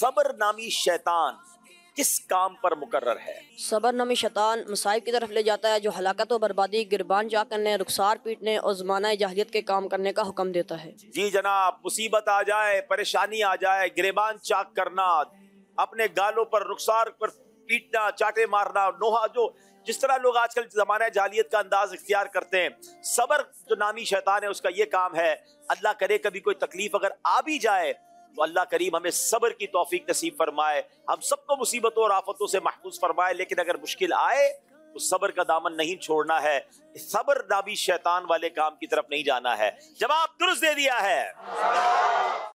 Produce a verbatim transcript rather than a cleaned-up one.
सब्र नामी शैतान किस काम पर मुकर्रर है? सबर नामी शैतान मसाइब की तरफ ले जाता है जो हलाकत और बर्बादी, गिरबान जा करने, रुखसार पीटने और ज़माना जाहिलियत के काम करने का हुक्म देता है। जी जनाब, मुसीबत आ जाए, परेशानी आ जाए, गिरबान चाक करना, अपने गालों पर रुखसार पर पीटना, चाटे मारना, नोहा, जो जिस तरह लोग आजकल जमाना जाहिलियत का अंदाज इख्तियार करते हैं, सबर जो नामी शैतान है उसका ये काम है। अल्लाह करे कभी कोई तकलीफ अगर आ भी जाए तो अल्लाह करीम हमें सब्र की तौफीक नसीब फरमाए, हम सबको मुसीबतों और आफतों से महफूज फरमाए। लेकिन अगर मुश्किल आए तो सब्र का दामन नहीं छोड़ना है, सब्र नामी शैतान वाले काम की तरफ नहीं जाना है। जवाब दुरुस्त दे दिया है।